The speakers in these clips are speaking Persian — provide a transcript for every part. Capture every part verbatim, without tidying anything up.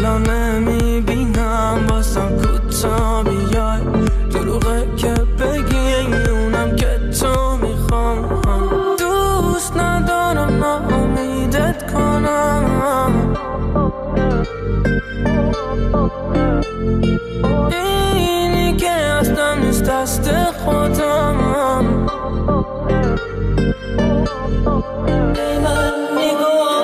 الان نمیبینم واسم کوتا بیای دروغه که بگی اونم که تو میخوام دوست ندارم ناامیدت کنم اینی که هستم نیست دست خودم ای من نگاه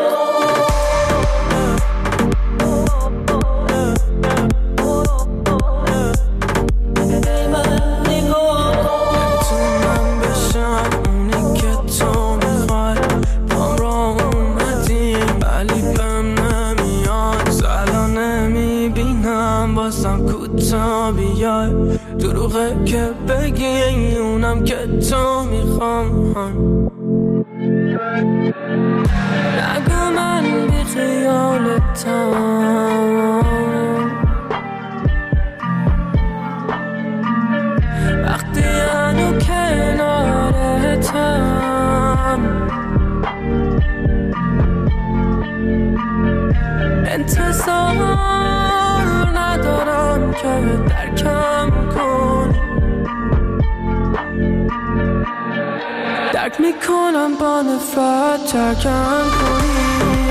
کوتا بیای دروغه که بگی اونم که تو میخوام نگو من بی خیالتم وقتی هنو کنارتم انتظار ندارم که درکم کنی درک میکنم با نفرت ترکم کنی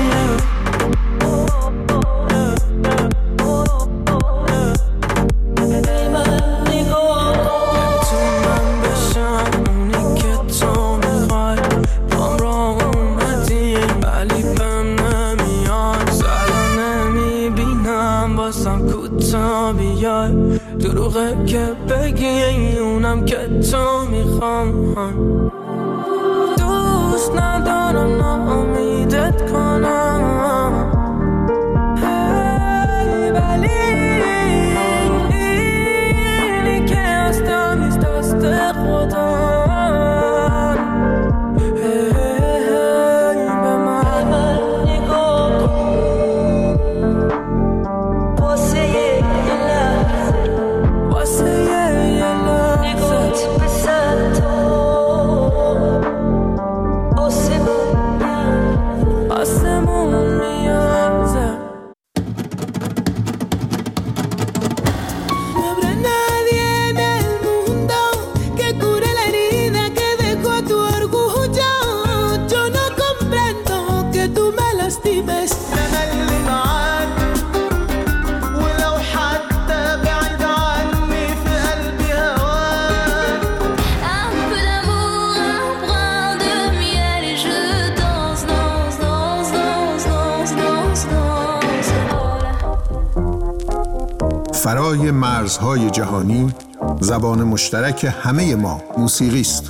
دروغه که بگی اونم که تو میخوام دوست ندارم ناامیدت کنم hey, ولی اینی که هستم نیست دست خودم hey, hey, به من نگاه کن واسه یه فرای مرزهای جهانی زبان مشترک همه ما موسیقی است.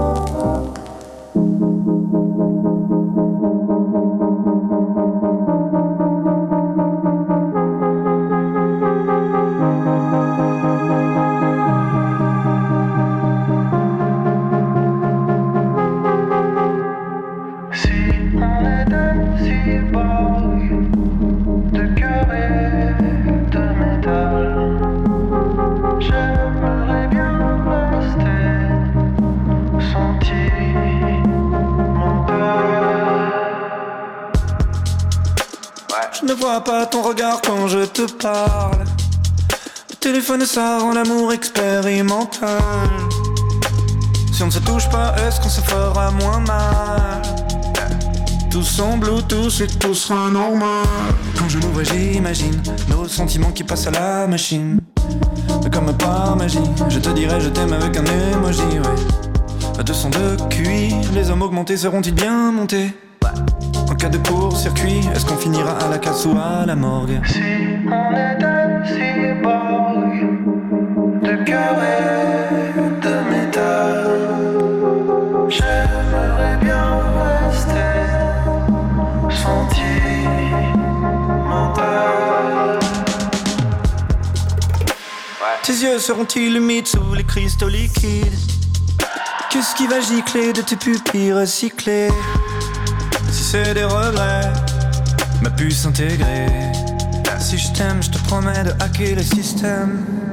Je ne vois pas ton regard quand je te parle. Le téléphone ça rend l'amour expérimental. Si on ne se touche pas, est-ce qu'on se fera moins mal? Tous en Bluetooth et tout sera normal. Quand je nous vois j'imagine nos sentiments qui passent à la machine. Comme par magie, je te dirai je t'aime avec un emoji, ouais. À deux cents de Q I, les hommes augmentés seront-ils bien montés? En cas de court-circuit, est-ce qu'on finira à la casse ou à la morgue? Si on était cyborg, de cœur et de métal, j'aimerais bien rester sentimental. Tes yeux seront-ils humides sous les cristaux liquides? Qu'est-ce qui va gicler de tes pupilles recyclées? Si c'est des regrets, ma puce intégrée. Si je t'aime, je te promets de hacker le système.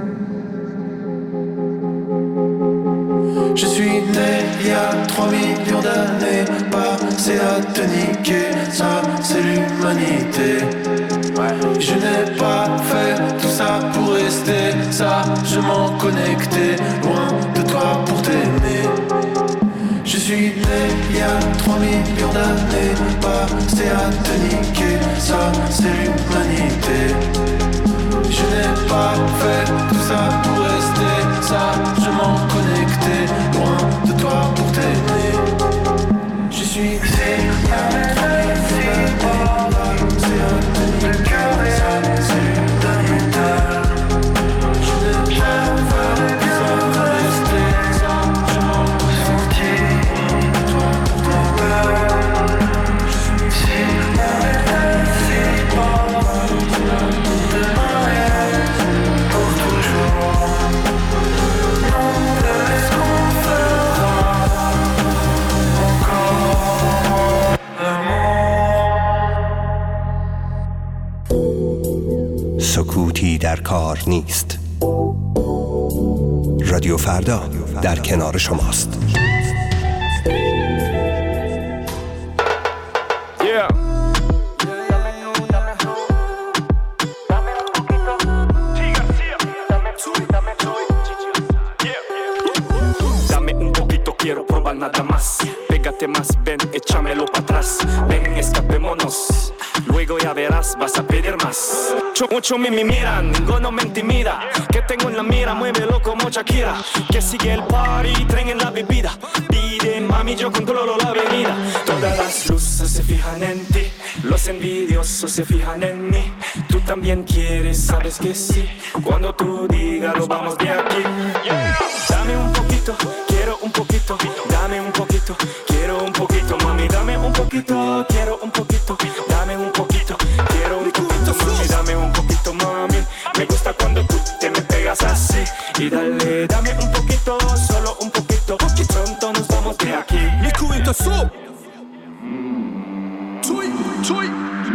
Je suis né il y a trois millions d'années, passé à te niquer, ça c'est l'humanité. Je n'ai pas fait tout ça pour rester sagement connecté, loin de toi pour t'aimer. Je suis né il y a trois millions d'années, passé à te niquer, ça c'est l'humanité. Je n'ai pas fait tout ça pour rester sagement connecté, loin de toi pour t'aimer. Je suis né il y a trois millions d'années, passé à te niquer, ça c'est l'humanité. Je n'ai pas fait tout ça pour rester sagement connecté. سکوتی در کار نیست. رادیو فردا در کنار شماست. Yeah. Dame un poquito, quiero probar nada más. Pégate más, ven, échamelo para atrás. Ven, escapémonos. Luego ya verás, vas a pedir más. Mucho me miran, ninguno me intimida. Que tengo en la mira, muévelo como Shakira. Que sigue el party, tren en la bebida. Pide, mami, yo controlo la avenida. Todas las luces se fijan en ti. Los envidiosos se fijan en mí. Tú también quieres, sabes que sí. Cuando tú digas, nos vamos de aquí. Yeah. Dame un poquito, quiero un poquito. Dame un poquito, quiero un poquito. Mami, dame un poquito, quiero un poquito. Dame un poquito, quiero un poquito. Mami, dame un poquito, mami. Me gusta cuando tú te me pegas así. Y dale, dame un poquito, solo un poquito. Que pronto nos vamos de aquí. Niku into soup. توی توی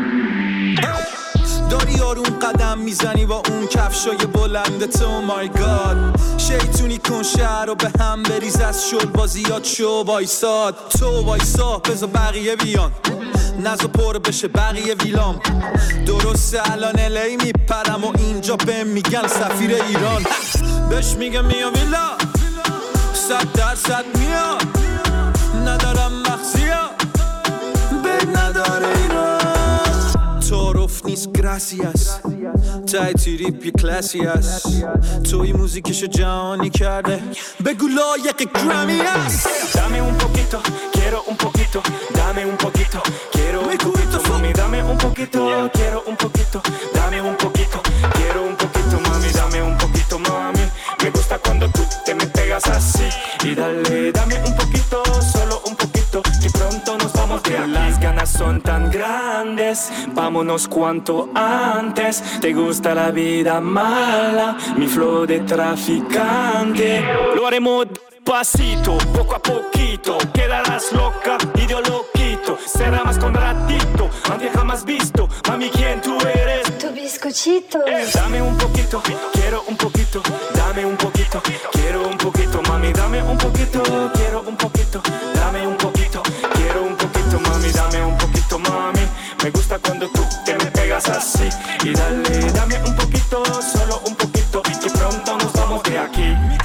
داری آروم قدم میزنی با اون کفشای بلندت. او مای گاد شیطونی کن شهر رو به هم بریز، از شل بازیات شو وایساد. تو وایسا بذار بقیه بیان، نزو پر بشه بقیه ویلام. درسته الان الی میپرم و اینجا بهم میگن سفیر ایران. بهش میگم میام ویلا صد درصد میام، ندارم مخزیا بگ نداره ایران. تعارف نیست گراسیاس، تای تریپ یه کلاسی هست. توی موزیکشو جهانی کرده، بگو لایق گرامی هست. Dame un poquito, quiero un poquito. Dame un poquito, quiero un poquito. Mami, dame un poquito, quiero un poquito. Dame un poquito, quiero un poquito. Mami, dame un poquito, mami. Me gusta cuando tú te me pegas así. Y dale, dame un poquito, solo un poquito. Y pronto nos vamos de aquí. Las ganas son tan grandes, vámonos cuanto antes. Te gusta la vida mala, mi flow de traficante. Lo haremos pasito, poco a poquito. Quedarás loca y yo lo quito. Será más con ratito, nadie jamás visto. Mami, ¿quién tú eres? Tu bizcochito. Eh, dame un poquito, quiero un poquito. Dame un poquito, quiero un poquito. Mami, dame un poquito, quiero un poquito. Dame un poquito, quiero un poquito. Mami, dame un poquito, mami. Me gusta cuando tú te me pegas así. Y dale, dame un poquito, solo un poquito. Y pronto nos vamos de aquí.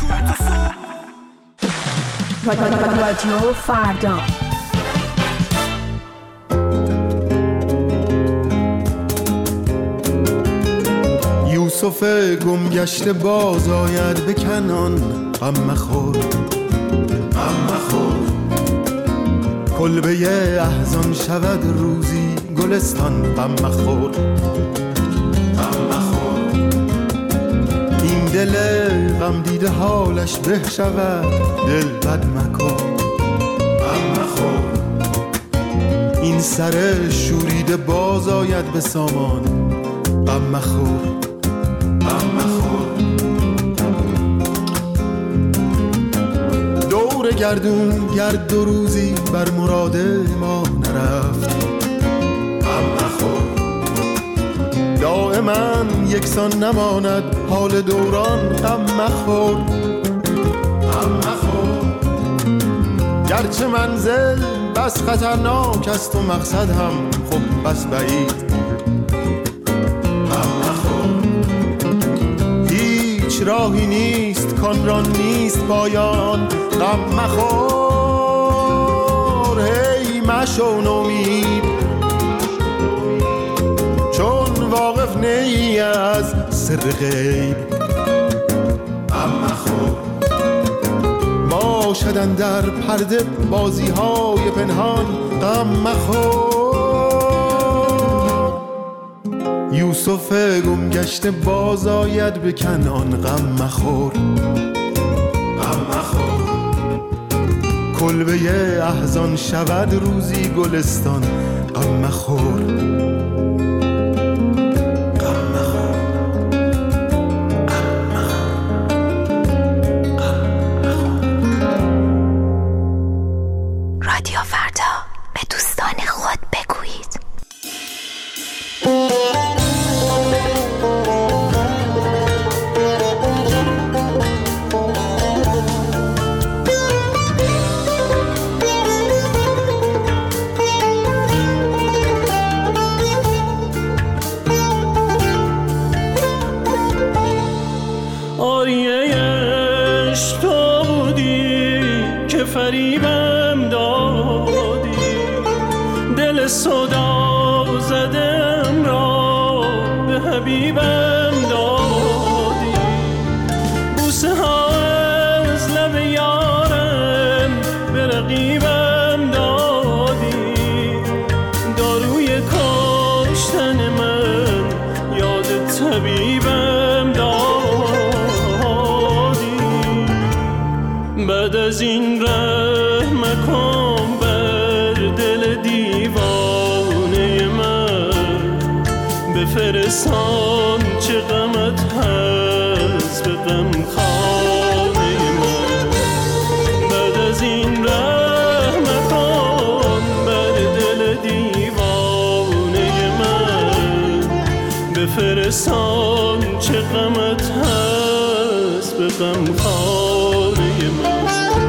رادیو فردا. یوسف گم گشته باز آید به کنان. غم مخور غم مخور، کلبه احزان شود روزی گلستان. غم مخور غم مخور، این دل غم دیده حالش به شود. دل بد مکن غم مخور، این سر شوریده باز آید به سامان. غم مخور غم مخور، دور گردون گرد دو روزی بر مراد ما نرفت. غم مخور، دائما یکسان نماند حال دوران. غم مخور غم مخور، گرچه منزل بس خطرناک است و مقصد هم خب بس بعید. راهی نیست کان را نیست پایان. غم مخور هی مشو نومید، چون واقف نی از سر غیب. غم مخور باشدن در پرده بازی های پنهان. غم مخور یوسف گم گشته باز آید به کنعان. غم مخور غم مخور کلبه احزان شود روزی گلستان. غم مخور رادیو فردا، به دوستان خود بگویید. فریبم دادی، دل صدا زدم را به حبیبم دادی. بوسه ها از لب یارم به رقیبم دادی. داروی کاشتن من یاد طبیبم دادی. بعد از این رحم کن بر دل دیوانه من، بفرستان چه غمت هست به غم خانه من. بعد از این رحم کن بر دل دیوانه من، بفرستان چه غمت هست به غم خانه من.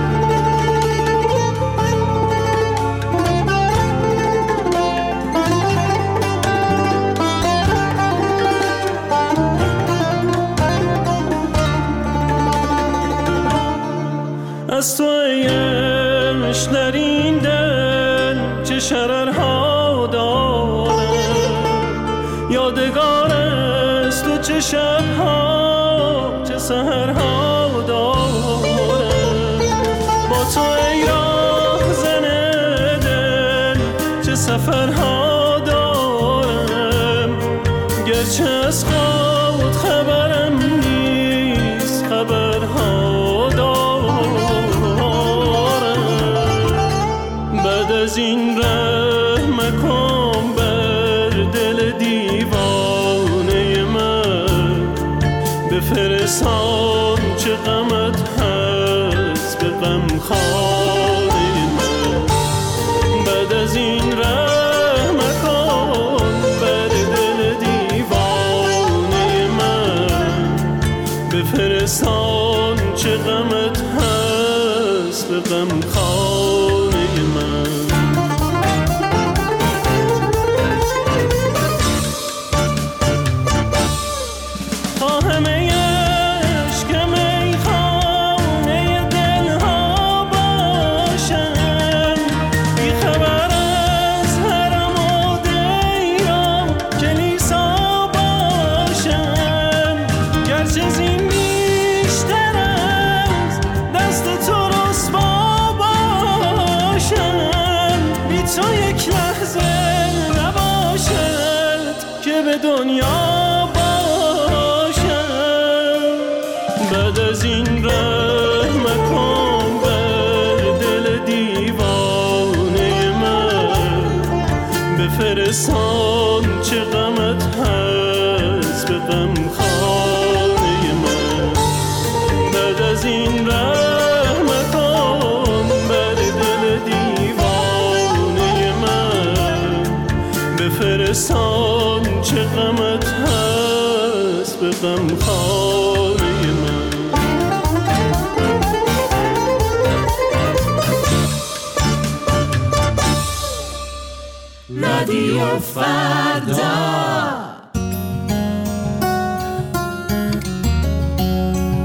از تو ایش در این دل چه شررها دارم، یادگار است تو چه شبها چه سحرها دارم. با تو ای راه زن دل چه سفرها دارم. گرچه از خود خبرم نیست خبرها دارم. بعد از این رحم کن بر دل دیوانه من، بفرستان چه غمت هست به غم خانه من. بعد از این رحم کن بر دل دیوانه من، بفرستان چه غمت هست به غم خانه من. دنیا باشم. بعد از این رحم کن بر دل دیوانه من، بفرستان چه غمت هست به غم خانه من. بعد از این رحم کن بر دل دیوانه من، بفرستان چه غمت هست به غم خانه من. رادیو فردا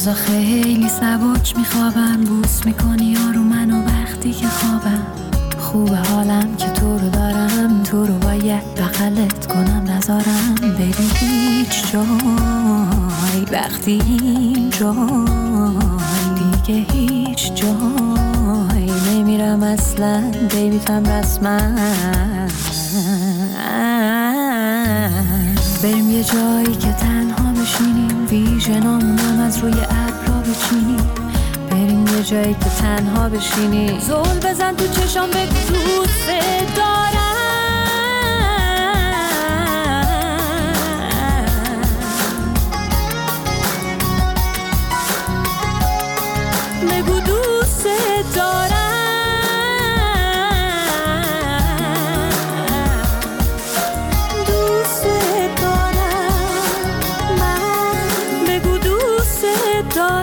روزا خیلی سبک میخوابم، بوس میکنی یارو منو وقتی که خوابم. خوبه حالم که تو رو دارم، تو رو باید بغلت کنم نذارم بری هیچ جای. وقتی این جای دیگه هیچ جای نمیرم اصلا، بیبیتم رسما. بریم یه جایی که تنها بشینیم، ویژنامونم از روی ابرا بچینیم. بریم یه جایی که تنها بشینیم، زل بزن تو چشام بگو دوست دارم. بگو دوست دارم. دوست دارم من، بگو دوست دارم.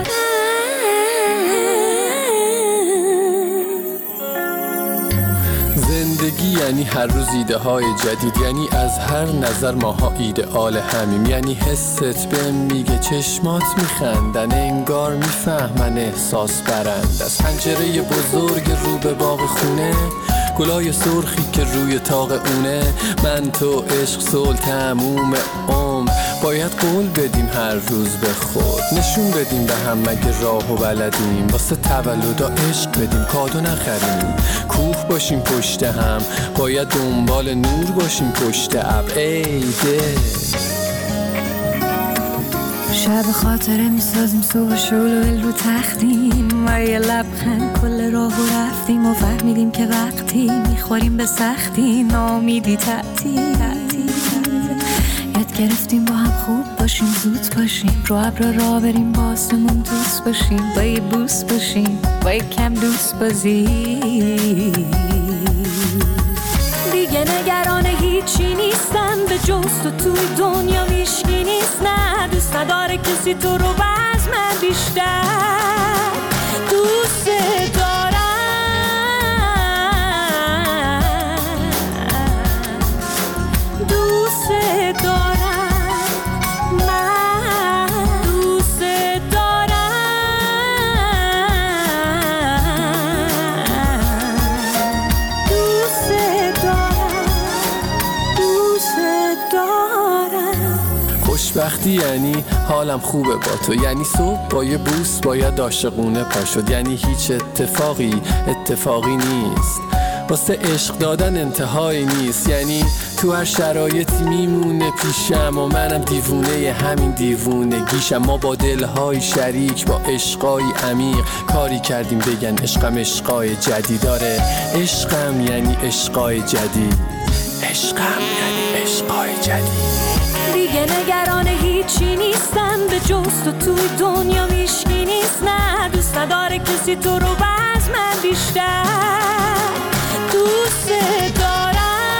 زندگی یعنی هر روز ایده های جدید، یعنی از هر نظر ماها ایدئال همیم. یعنی حست بهم میگه چشمات میخندن، انگار میفهمن احساس برند. از پنجره بزرگ رو به باغ خونه، گلای سرخی که روی طاق اونه. من تو عشق صلح تموم عمر، باید قول بدیم هر روز به خود. نشون بدیم به هم مگه راه و بلدیم، واسه تولدا عشق بدیم کادو نخریم. کوه باشیم پشت هم، باید دنبال نور باشیم پشت ابر. ای دل شب خاطره میسازیم، صبح شلوغ رو تختیم و یه لبخند کل راه رو رفتیم و فهمیدیم که وقتی میخوریم به سختی نامیدی تعطیل. یاد گرفتیم با هم خوب باشیم، زود باشیم، رو ابر را بریم، با آسمون دوست باشیم، با یه بوس باشیم، با یه کم دوست بازی. دیگه نگران هیچی نیستم به جز تو، توی دنیا هیچکی نیست. نه دوست نداره کسی تو رو باز من بیشتر دوست دارم. دوست دارم من، دوست دارم. دوست دارم، دوست دارم. خوشبختی یعنی حالم خوبه با تو، یعنی صبح با یه بوس باید عاشقونه پا شد. یعنی هیچ اتفاقی اتفاقی نیست، واسه عشق دادن انتهایی نیست. یعنی تو هر شرایطی میمونه پیشم و منم دیوونه همین دیوونگیشم. ما با دلهای شریک، با عشقای عمیق کاری کردیم بگن عشقم عشقای جدید. داره عشقم یعنی عشقای جدید، عشقم یعنی عشقای جدید. دیگه نگران هیچی نیستم به جز تو، توی دنیا هیچکی نیست. نه دوست نداره کسی تو رو باز من بیشتر دوست دارم.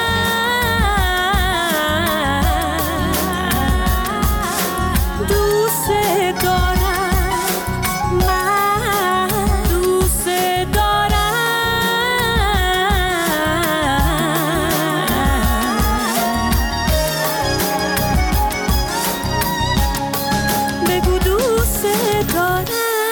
دوست دارم من، دوست دارم. بگو دوست دارم.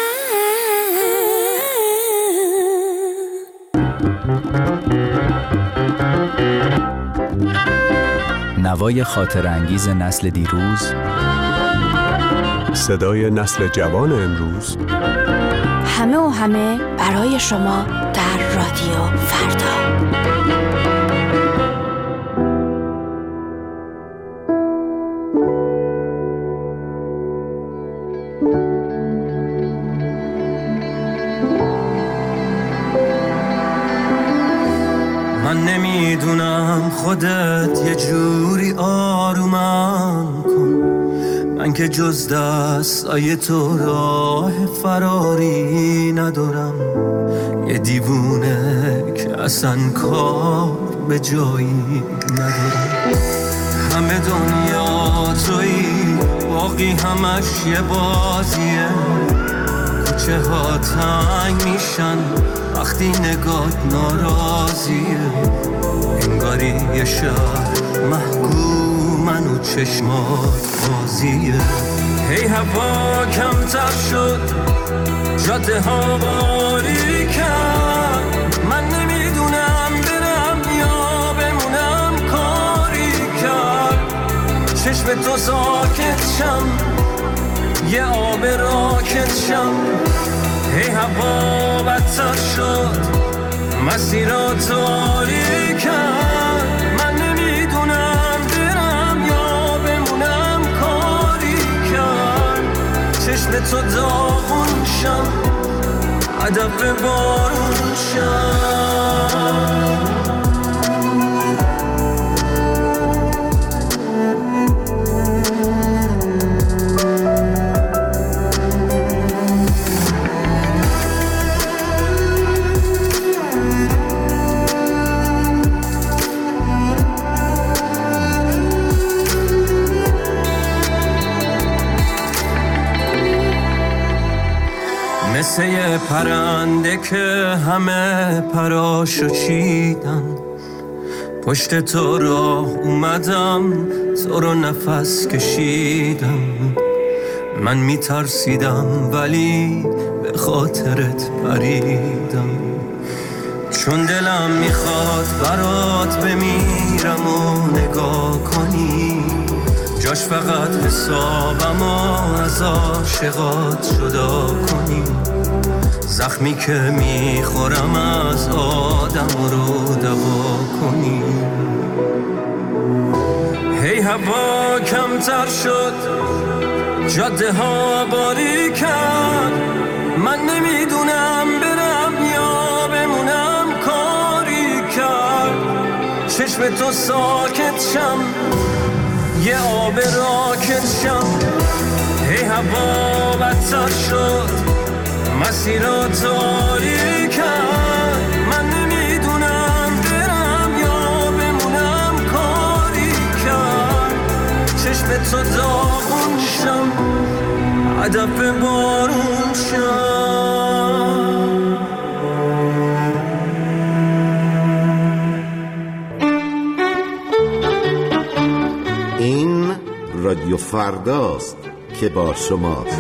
نوای خاطر انگیز نسل دیروز، صدای نسل جوان امروز. همه و همه برای شما در رادیو فردا. من نمیدونم خودت یه جوری آرومم کن، من که جز دستای تو راه فراری ندارم. یه دیوونه که اصلا کار به جایی ندارم. همه دنیا تویی، باقی همش یه بازیه. کوچه ها تنگ میشن وقتی نگات ناراضیه. انگاری یه شهر محکومن و چشمات بازیه. هی هوا کمتر شد جاده ها باریکن من نمیدونم برم یا بمونم کاری کرد چشم تو ساکت شم یه آب راکت شم هی هوا بدتر شد مسیرها تاریکن من نمیدونم برم یا بمونم کاری کرد چشم تو داغون شم هدف بارون شم مثل یه پرنده که همه پراشو چیدن پشت تو راه اومدم تو رو نفس کشیدم من میترسیدم ولی به خاطرت پریدم چون دلم میخواد برات بمیرم و نگاه کنی جاش فقط حسابم و از عاشقات جدا کنی زخمی که میخورم از آدم رو دوا کنی هی هوا کمتر شد جاده ها باریکن من نمیدونم برم یا بمونم کاری کرد چشم تو ساکت شم یه آب راکت شم هی هوا بدتر شد مسیرها تاریکن من نمیدونم برم یا بمونم کاری کرد چشم تو داغون شم هدف بارون شم این رادیو فرداست که با شماست.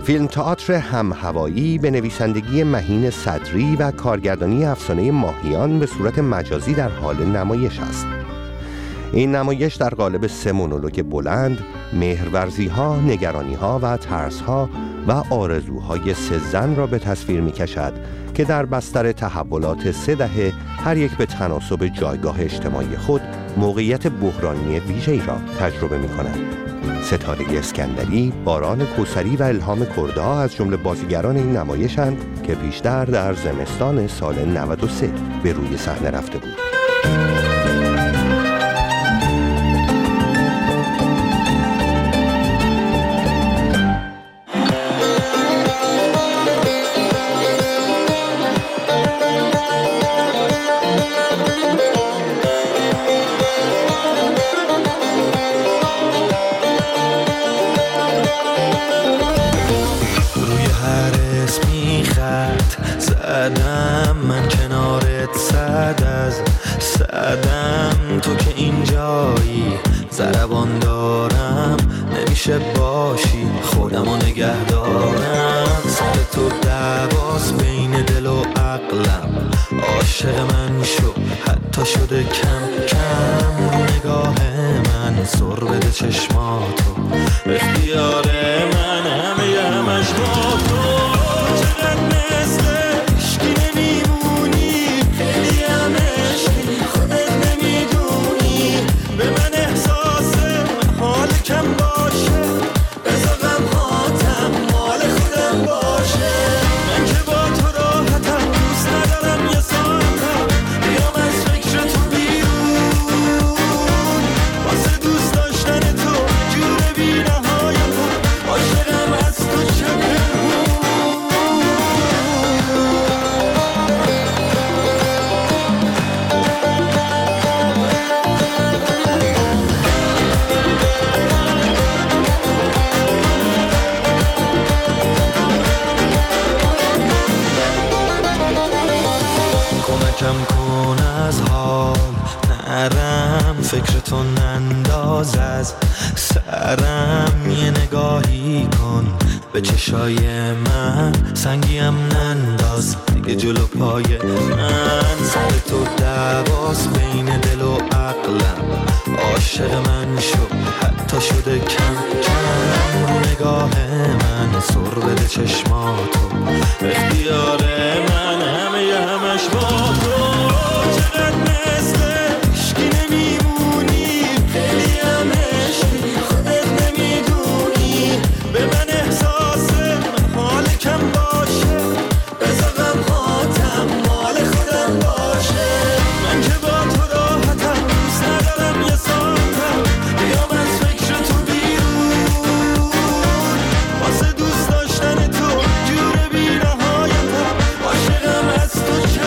فیلم تئاتر همهوایی به نویسندگی مهین صدری و کارگردانی افسانه ماهیان به صورت مجازی در حال نمایش است. این نمایش در قالب سه مونولوگ بلند، مهرورزی‌ها، نگرانی‌ها و ترس‌ها و آرزوهای سه زن را به تصویر می‌کشد که در بستر تحولات سه دهه هر یک به تناسب جایگاه اجتماعی خود موقعیت بحرانی ویژه‌ای را تجربه می‌کنند. ستاره اسکندری، باران کوثری و الهام کردها از جمله بازیگران این نمایشند که پیشتر در زمستان سال نود و سه به روی صحنه رفته بود. زدم من کنارت صد از صدم، تو که اینجایی ضربان دارم نمیشه باشی خودمو نگه دارم. سر تو دعواست بین دل و عقلم، عاشق من شو حتی شده کم کم. نگاه من سر بده چشماتو، اختیار من همه همش با تو. چقدر مثل عشقی نمیمونی، خیلی هم عشقی خودت نمیدونی. به من احساس حال کم باشه، بذار غمهاتم مال خودم باشه. من که با تو راحتم، دوست ندارم یه ساعتم بیام از فکر تو بیرون. واسه دوست داشتن تو جور بی نهایتم، عاشقم از تو چه کم کن از حال نرم، فکر تو ننداز از سرم. یه نگاهی کن به چشای من، سنگیم ننداز دیگه جلو پای من. سر تو دعواست بین دل و عقلم، عاشق من شو حتی شده کم کم. نگاه من سر بده چشماتو، اختیار من همه همش با تو. چقدر مثل عشقی نمیمونی، خیلی هم عشقی خودت نمیدونی. به من احساس حال کم باشه، بذار غمهاتم مال خودم باشه. من که با تو راحتم، دوست ندارم یه ساعتم بیام از فکر تو بیرون. واسه دوست داشتن تو جور بی نهایتم، عاشقم از تو چه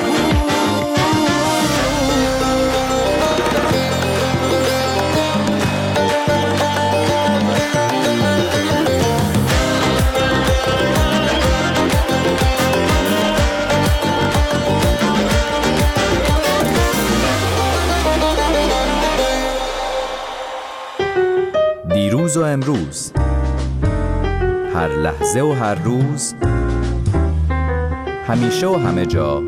دیروز و امروز، هر لحظه و هر روز، همیشه و همه جا،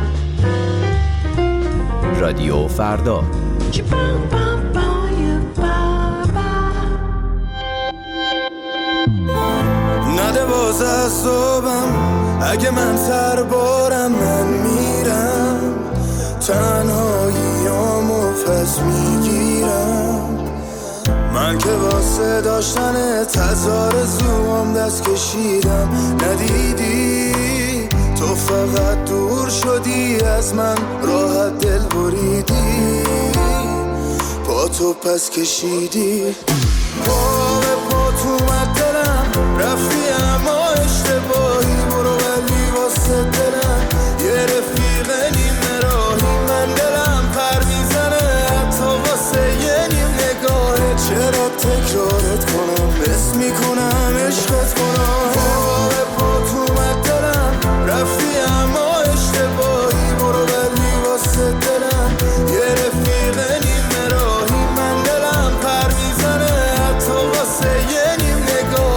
رادیو فردا. نده باز از صبحم، اگه من سر بارم من میرم. تنهاییامو پس میگیرم. من که واسه داشتن تزار زوام دست کشیدم. ندیدی تو فقط دور شدی از من، راحت دل بریدی، پا تو پس کشیدی. پا به پا تو مد دلم رفتی اما اشتباهی. برو ولی واسه دلم یه رفیق نیمه راهی. من دلم پر میزنه حتی واسه یه نیم نگاهه. چرا تکرارت کنم، حس میکنم عشقت کنم. پا به پا تو مد دلم رفتی اما اشتباهی. برو ولی واسه دلم یه رفیق نیمه راهی. من دلم پر میزنه حتی واسه یه نیم نگاه.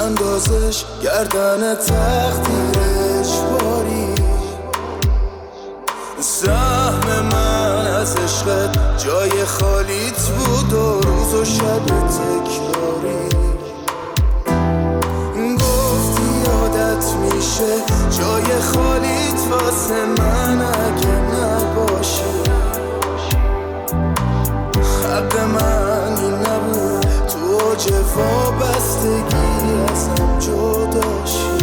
اندازش گردن تقدیرش باری. سهم من از عشقت جای خالیت بود و روز و شب تکراری. گفتی عادت میشه جای خالیت واسه من اگه نباشه. حق من این نبود تو اوج وابستگی ازم جداشی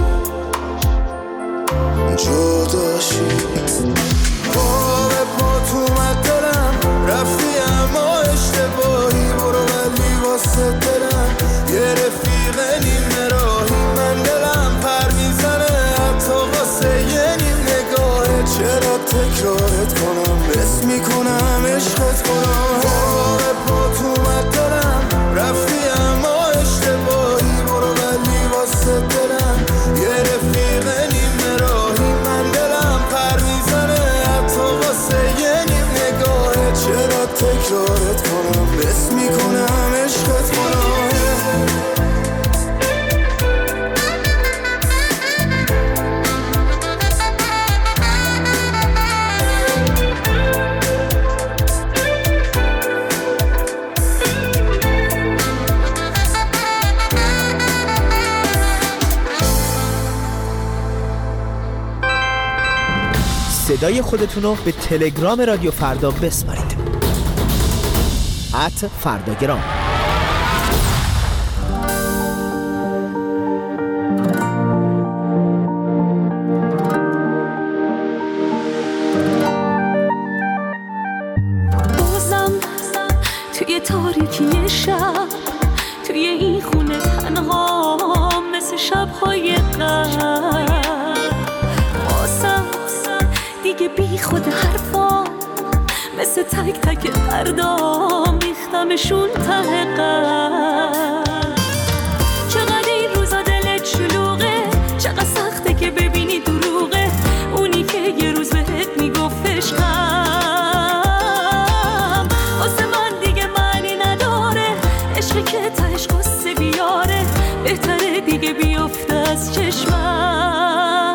جداشی. پا به پا تو اومد دلم رفتی اما اشتباهی. برو ولی واسه دلم یه رفیق نیمه راهی. من دلم پر میزنه حتی واسه یه نیم نگاهه. چرا تکرارت کنم بس میکنم عشقت کنم. پا به پا تو اومد دلم رفتی اما اشتباهی. برو ولی واسه دلم یه رفیق نیمه راهی. من دلم پر میزنه حتی واسه یه نیم نگاهه. چرا تکرارت کنم بس میکنم عشقت کنم. صدای خودتون رو به تلگرام رادیو فردا بسپارید. ات فرداگرام. بازم توی تاریکی شب توی این خونه تنها مثل شب‌های قبل. بازم دیگه بی خود حرفا مثل تک تک دردا میختمشون ته قلب. چقدر این روزا دلت شلوغه، چقدر سخته که ببینی دروغه اونی که یه روز بهت میگفت عشقم. واسه من دیگه معنی نداره عشقی که تهش قصه بیاره. بهتره دیگه بیفته از چشمم.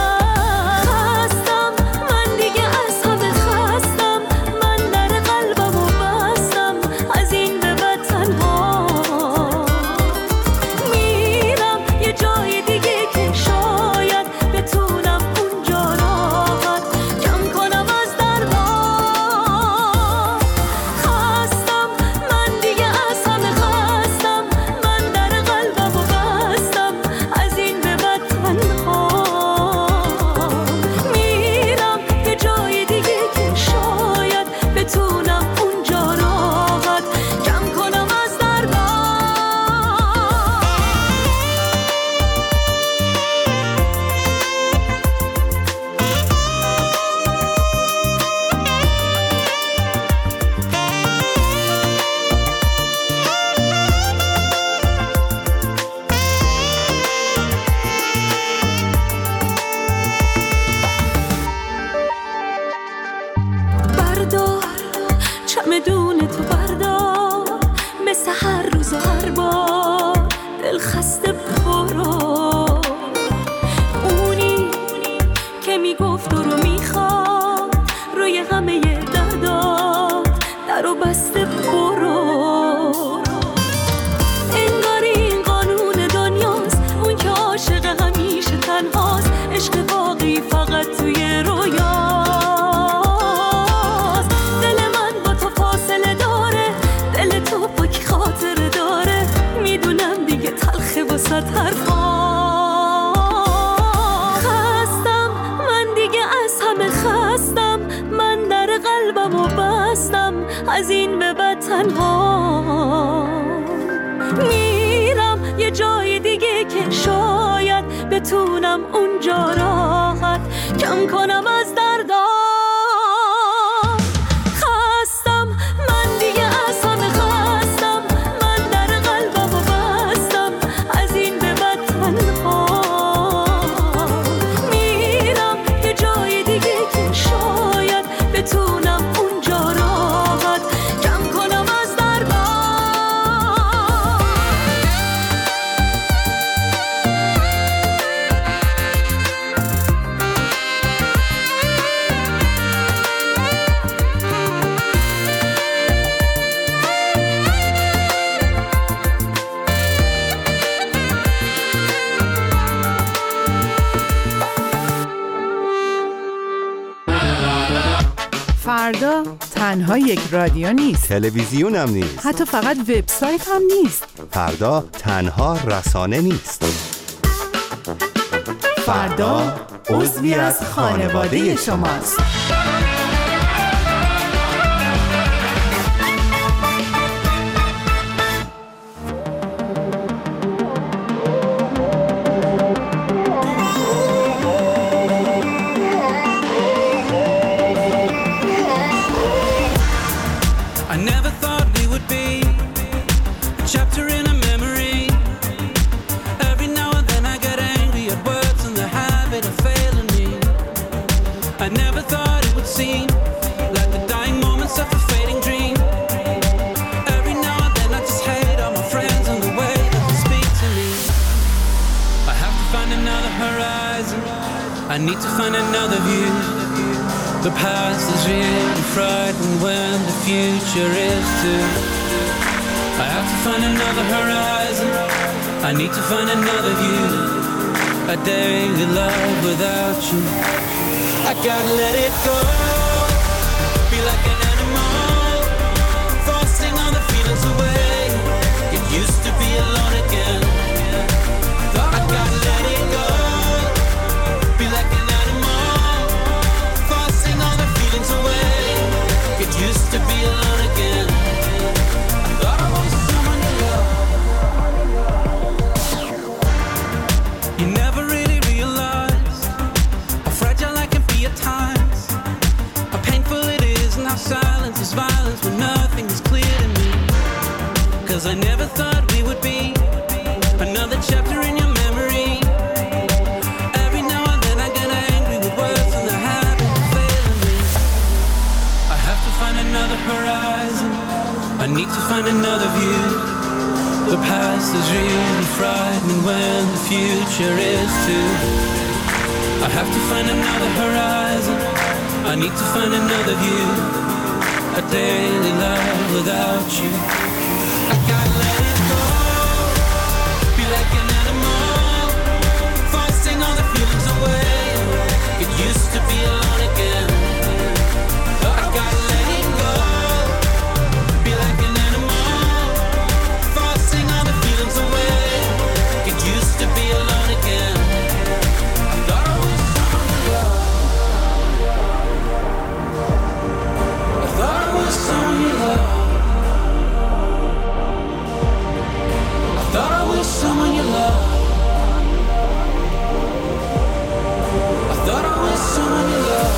از این به بعد تنها میرم یه جای دیگه که شاید بتونم اونجا راحت کم کنم از دردا. خستم من دیگه از همه خستم، من در قلبم و بستم از این به بعد تنها میرم یه جای دیگه که شاید بتونم اونجا راحت کم کنم از دردا. فردا تنها یک رادیو نیست، تلویزیون هم نیست، حتی فقط وبسایت هم نیست. فردا تنها رسانه نیست. فردا عضوی از خانواده شماست. I need to find another view. The past is really frightening when the future is too. I have to find another horizon. I need to find another view. A daily love without you. I gotta let it go. Be like an animal, forcing all the feelings away. Get used to be alone again. I gotta let it go. Be like an animal, forcing all the feelings away. Get used to be alone again. I thought I was someone you love. You never really realized how fragile I can be at times, how painful it is and how silence is violence when nothing is clear to me. Cause I never thought we would be another chapter in your memory. Another horizon, I need to find another view. The past is really frightening when the future is too. I have to find another horizon, I need to find another view. A daily life without you. I gotta let it go. Be like an animal, forcing all the feelings away. Get used to be alone again. I gotta let it go. Be like an animal, forcing all the feelings away. Get used to be alone again. I thought I was someone you love. I thought I was someone you love. I thought I was someone you love. I thought I was someone you love.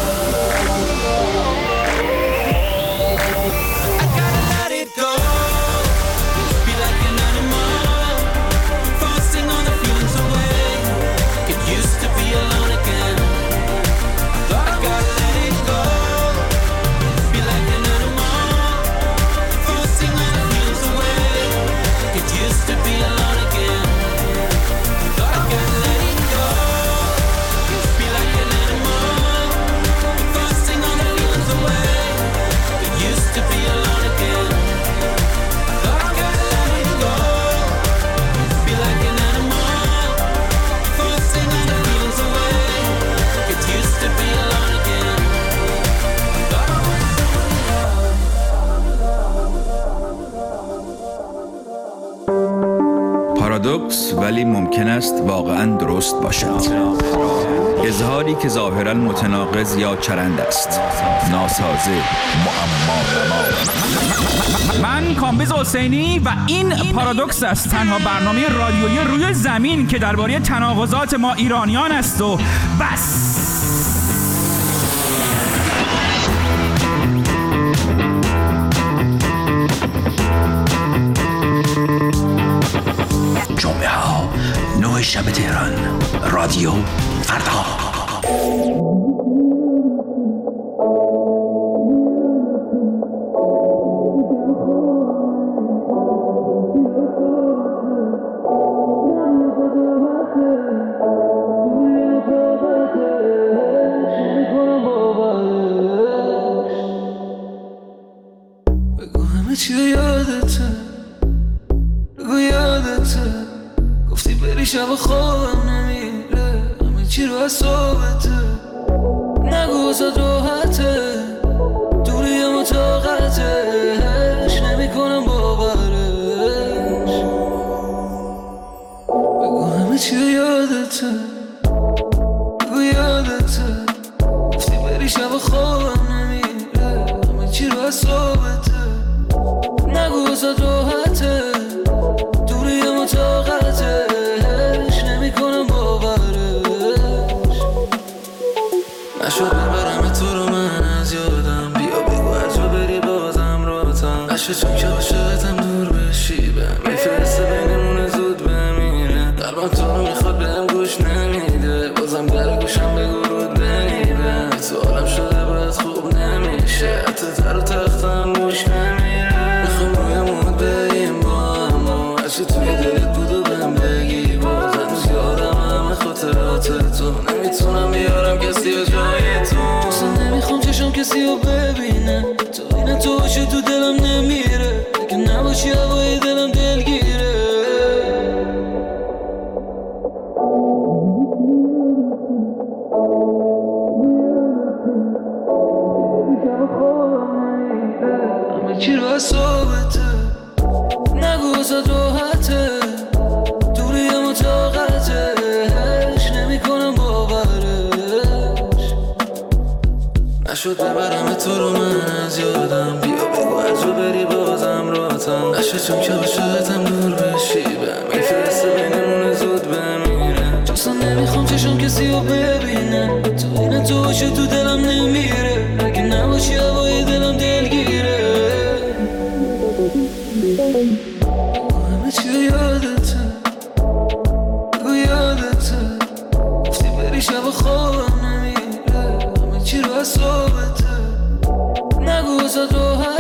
پارادوکس ولی ممکن است واقعاً درست باشد. اظهاری که ظاهراً متناقض یا چرند است. ناسازه، معما. من کامبیز حسینی و این پارادوکس است، تنها برنامه رادیویی روی زمین که درباره تناقضات ما ایرانیان است و بس. جمعه ها نه شب تهران، رادیو فردا. بگو همه چی یادته، بگو یادته، گفتی بری شب خوابم نمیره، همه چی رو حسابته، نگو ازت راحته، دوری نشد توی دلت بود و بهم بگی باز هنوز یادم همه خاطرات تو نمیتونم بیارم کسی و جای تو اصلا نمیخوام چشم کسی رو ببینه تو اینه تو باشه تو دلم نمیره اگه نباشی هوای دلم دلگیره همه چی رو حسابته نگو ازت راحته دوری اما طاقتش نمی کنم باورش نشد ببرم تو رو من از یادم بیا بگو از رو بری بازم راتم نشد چون که باشدتم دور بشی بهم میفرسته بینمون زود بمیره چون نمیخوام چشم کسی رو ببینه تو اینه تو باشه تو دلم نمیره اگه نباشی هوای دلم دلگیره همه چی یادته بگو یادته گفتی بری شب خوابم نمیره همه چی رو حسابته نگو ازت راحت